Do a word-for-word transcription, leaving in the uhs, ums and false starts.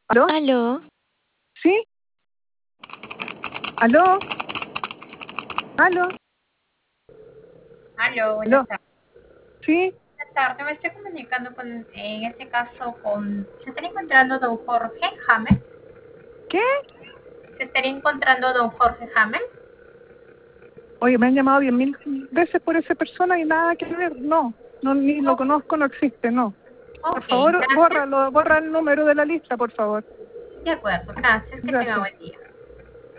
¿Aló? ¿Aló? ¿Sí? ¿Aló? ¿Aló? Aló, buenas ¿Aló? tardes. ¿Sí? Buenas tardes, me estoy comunicando con, en este caso, con, se estaría encontrando don Jorge Hamel. ¿Qué? Se estaría encontrando don Jorge Hamel. Oye, me han llamado diez mil veces por esa persona y nada que ver. No, no ni lo Oh, conozco, no existe, no. Por ok, favor, gracias. bórralo, borra el número de la lista, por favor. De acuerdo, gracias, que tenga Gracias. buen día.